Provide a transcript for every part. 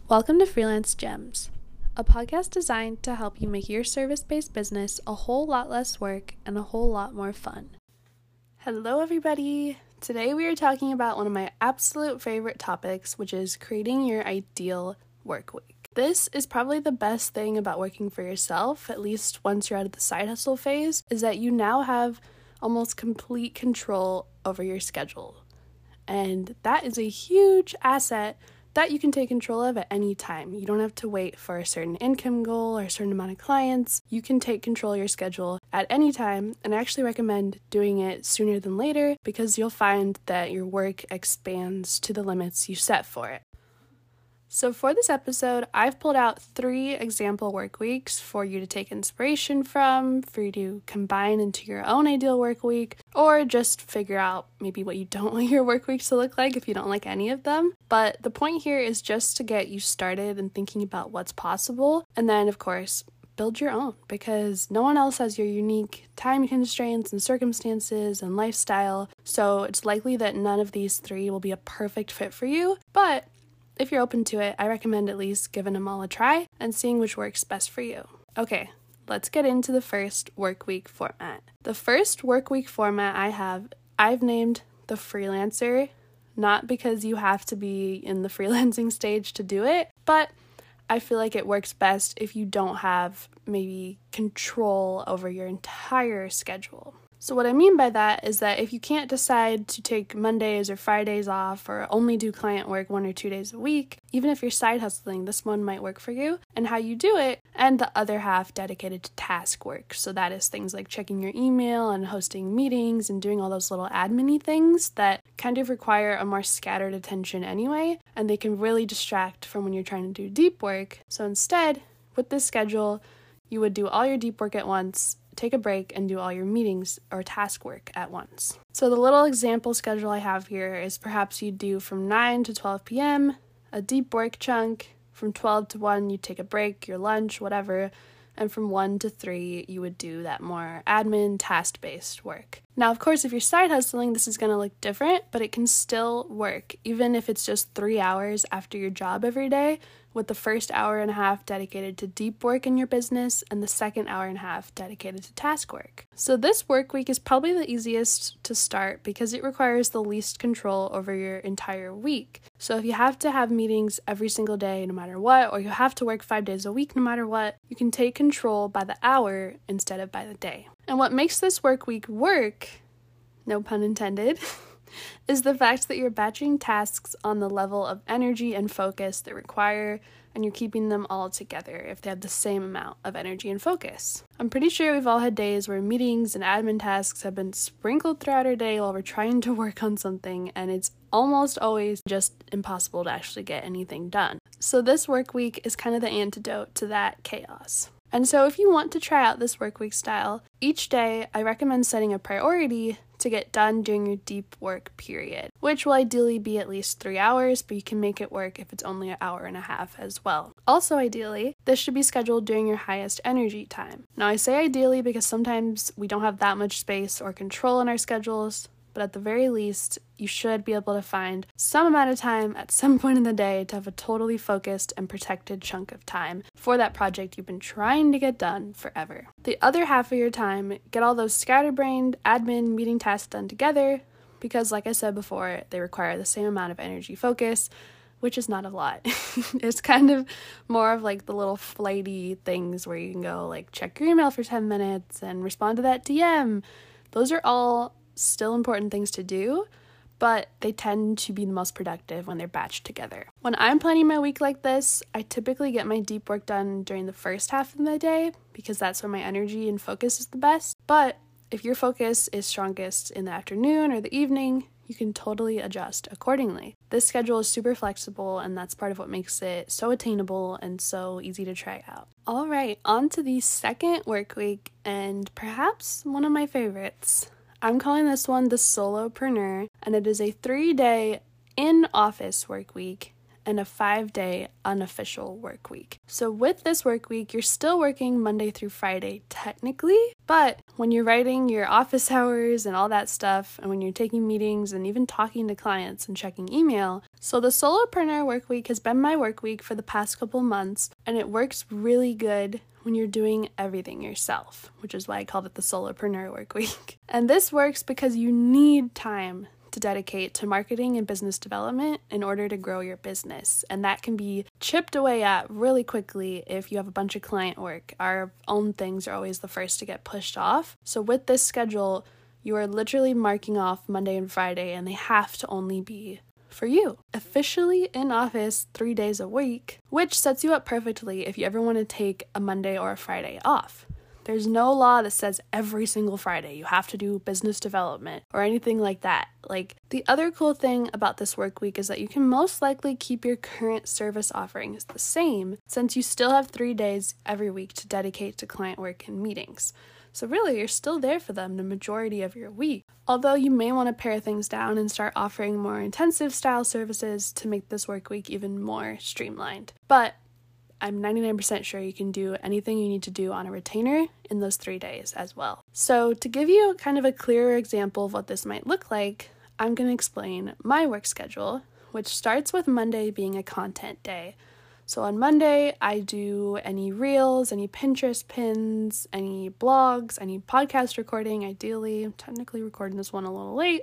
Welcome to Freelance Gems, a podcast designed to help you make your service-based business a whole lot less work and a whole lot more fun. Hello, everybody. Today we are talking about one of my absolute favorite topics, which is creating your ideal work week. This is probably the best thing about working for yourself, at least once you're out of the side hustle phase, is that you now have almost complete control over your schedule. And that is a huge asset that you can take control of at any time. You don't have to wait for a certain income goal or a certain amount of clients. You can take control of your schedule at any time, and I actually recommend doing it sooner than later because you'll find that your work expands to the limits you set for it. So for this episode, I've pulled out 3 example work weeks for you to take inspiration from, for you to combine into your own ideal work week, or just figure out maybe what you don't want your work weeks to look like if you don't like any of them. But the point here is just to get you started and thinking about what's possible, and then, of course, build your own, because no one else has your unique time constraints and circumstances and lifestyle, so it's likely that none of these 3 will be a perfect fit for you, but if you're open to it, I recommend at least giving them all a try and seeing which works best for you. Okay, let's get into the first work week format. The first work week format I've named the freelancer, not because you have to be in the freelancing stage to do it, but I feel like it works best if you don't have maybe control over your entire schedule. So what I mean by that is that if you can't decide to take Mondays or Fridays off or only do client work 1 or 2 days a week, even if you're side hustling, this one might work for you and how you do it, and the other half dedicated to task work. So that is things like checking your email and hosting meetings and doing all those little admin-y things that kind of require a more scattered attention anyway, and they can really distract from when you're trying to do deep work. So instead, with this schedule, you would do all your deep work at once, take a break, and do all your meetings or task work at once. So the little example schedule I have here is perhaps you do from 9 to 12 p.m., a deep work chunk, from 12 to 1 you take a break, your lunch, whatever, and from 1 to 3 you would do that more admin, task-based work. Now, of course, if you're side hustling, this is going to look different, but it can still work, even if it's just 3 hours after your job every day, with the first hour and a half dedicated to deep work in your business and the second hour and a half dedicated to task work. So this work week is probably the easiest to start because it requires the least control over your entire week. So if you have to have meetings every single day no matter what, or you have to work 5 days a week no matter what, you can take control by the hour instead of by the day. And what makes this work week work, no pun intended, is the fact that you're batching tasks on the level of energy and focus they require, and you're keeping them all together if they have the same amount of energy and focus. I'm pretty sure we've all had days where meetings and admin tasks have been sprinkled throughout our day while we're trying to work on something, and it's almost always just impossible to actually get anything done. So this work week is kind of the antidote to that chaos. And so if you want to try out this work week style, each day I recommend setting a priority to get done during your deep work period, which will ideally be at least 3 hours, but you can make it work if it's only an hour and a half as well. Also ideally, this should be scheduled during your highest energy time. Now I say ideally because sometimes we don't have that much space or control in our schedules, but at the very least, you should be able to find some amount of time at some point in the day to have a totally focused and protected chunk of time for that project you've been trying to get done forever. The other half of your time, get all those scatterbrained admin meeting tasks done together, because like I said before, they require the same amount of energy focus, which is not a lot. It's kind of more of like the little flighty things where you can go like check your email for 10 minutes and respond to that DM. Those are all still important things to do, but they tend to be the most productive when they're batched together. When I'm planning my week like this, I typically get my deep work done during the first half of the day because that's when my energy and focus is the best. But if your focus is strongest in the afternoon or the evening, you can totally adjust accordingly. This schedule is super flexible, and that's part of what makes it so attainable and so easy to try out. All right, on to the second work week, and perhaps one of my favorites. I'm calling this one the solopreneur, and it is a 3-day in-office work week and a 5-day unofficial work week. So with this work week, you're still working Monday through Friday technically, but when you're writing your office hours and all that stuff, and when you're taking meetings and even talking to clients and checking email, So the Solopreneur work week has been my work week for the past couple months, and it works really good when you're doing everything yourself, which is why I called it the Solopreneur work week. And this works because you need time to dedicate to marketing and business development in order to grow your business. And that can be chipped away at really quickly if you have a bunch of client work. Our own things are always the first to get pushed off. So with this schedule, you are literally marking off Monday and Friday, and they have to only be for you. Officially in office 3 days a week, which sets you up perfectly if you ever want to take a Monday or a Friday off. There's no law that says every single Friday you have to do business development or anything like that. Like, the other cool thing about this work week is that you can most likely keep your current service offerings the same, since you still have 3 days every week to dedicate to client work and meetings. So really, you're still there for them the majority of your week. Although you may want to pare things down and start offering more intensive style services to make this work week even more streamlined. But I'm 99% sure you can do anything you need to do on a retainer in those 3 days as well. So to give you kind of a clearer example of what this might look like, I'm going to explain my work schedule, which starts with Monday being a content day. So on Monday, I do any reels, any Pinterest pins, any blogs, any podcast recording, ideally. I'm technically recording this one a little late.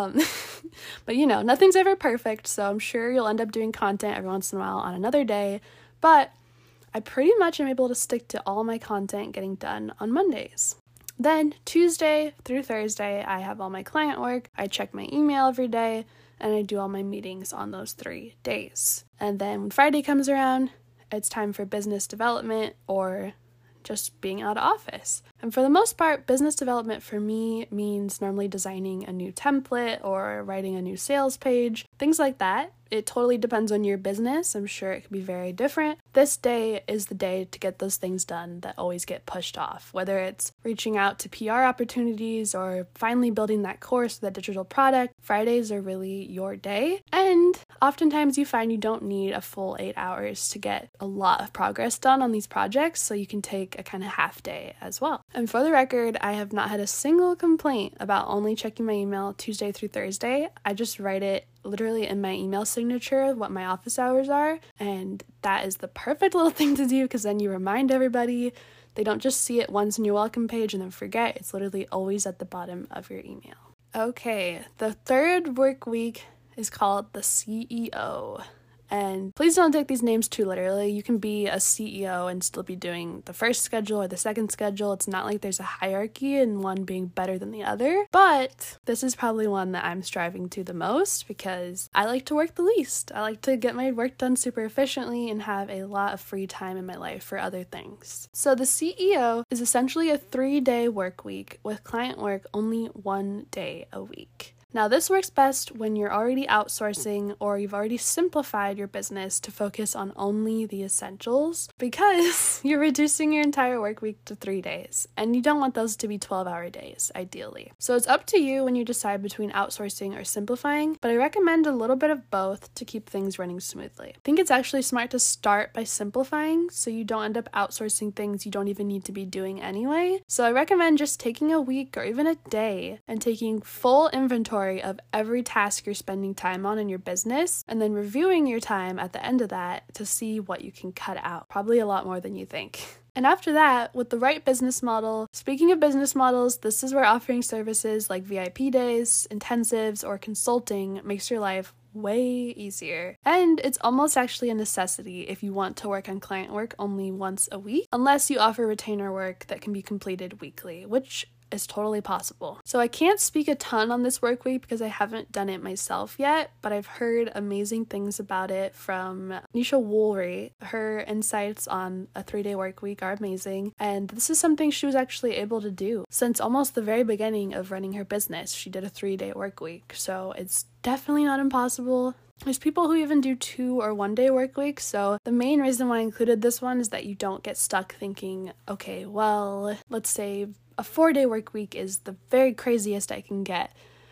But nothing's ever perfect, so I'm sure you'll end up doing content every once in a while on another day. But I pretty much am able to stick to all my content getting done on Mondays. Then Tuesday through Thursday, I have all my client work. I check my email every day, and I do all my meetings on those 3 days. And then when Friday comes around, it's time for business development or just being out of office. And for the most part, business development for me means normally designing a new template or writing a new sales page, things like that. It totally depends on your business. I'm sure it could be very different. This day is the day to get those things done that always get pushed off, whether it's reaching out to PR opportunities or finally building that course, that digital product. Fridays are really your day. And oftentimes you find you don't need a full 8 hours to get a lot of progress done on these projects, so you can take a kind of half day as well. And for the record, I have not had a single complaint about only checking my email Tuesday through Thursday. I just write it literally in my email signature what my office hours are, and that is the perfect little thing to do because then you remind everybody. They don't just see it once in your welcome page and then forget. It's literally always at the bottom of your email. Okay, the third work week is called the CEO. And please don't take these names too literally. You can be a CEO and still be doing the first schedule or the second schedule. It's not like there's a hierarchy and one being better than the other. But this is probably one that I'm striving to the most because I like to work the least. I like to get my work done super efficiently and have a lot of free time in my life for other things. So the CEO is essentially a 3-day work week with client work only 1 day a week. Now, this works best when you're already outsourcing or you've already simplified your business to focus on only the essentials because you're reducing your entire work week to 3 days, and you don't want those to be 12-hour days, ideally. So it's up to you when you decide between outsourcing or simplifying, but I recommend a little bit of both to keep things running smoothly. I think it's actually smart to start by simplifying so you don't end up outsourcing things you don't even need to be doing anyway. So I recommend just taking a week or even a day and taking full inventory of every task you're spending time on in your business, and then reviewing your time at the end of that to see what you can cut out. Probably a lot more than you think. And after that, with the right business model, speaking of business models, this is where offering services like VIP days, intensives, or consulting makes your life way easier. And it's almost actually a necessity if you want to work on client work only once a week, unless you offer retainer work that can be completed weekly, which is totally possible. So I can't speak a ton on this work week because I haven't done it myself yet, but I've heard amazing things about it from Nisha Woolry. Her insights on a 3-day work week are amazing, and this is something she was actually able to do since almost the very beginning of running her business. She did a 3-day work week, so it's definitely not impossible. There's people who even do 2 or 1 day work weeks, so the main reason why I included this one is that you don't get stuck thinking, okay, well, let's say a 4-day work week is the very craziest I can get.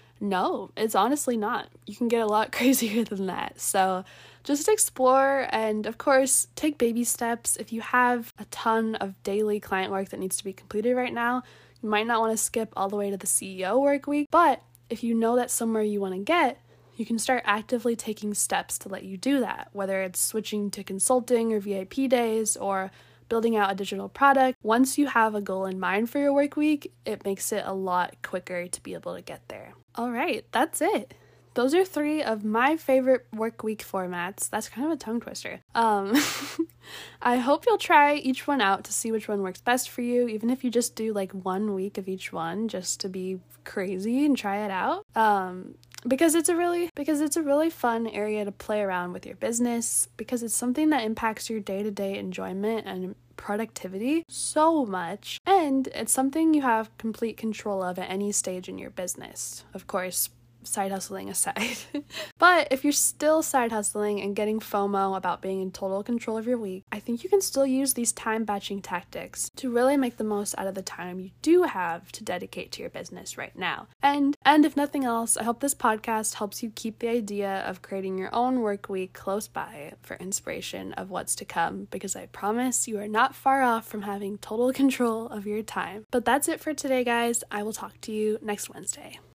No, it's honestly not. You can get a lot crazier than that. So just explore and, of course, take baby steps. If you have a ton of daily client work that needs to be completed right now, you might not want to skip all the way to the CEO work week. But if you know that's somewhere you want to get, you can start actively taking steps to let you do that, whether it's switching to consulting or VIP days or building out a digital product. Once you have a goal in mind for your work week, it makes it a lot quicker to be able to get there. All right, that's it. Those are 3 of my favorite work week formats. That's kind of a tongue twister. I hope you'll try each one out to see which one works best for you, even if you just do like 1 week of each one just to be crazy and try it out. Because it's a really fun area to play around with your business, because it's something that impacts your day-to-day enjoyment and productivity so much, and it's something you have complete control of at any stage in your business. Of course, side hustling aside. But if you're still side hustling and getting FOMO about being in total control of your week, I think you can still use these time batching tactics to really make the most out of the time you do have to dedicate to your business right now. And if nothing else, I hope this podcast helps you keep the idea of creating your own work week close by for inspiration of what's to come, because I promise you are not far off from having total control of your time. But that's it for today, guys. I will talk to you next Wednesday.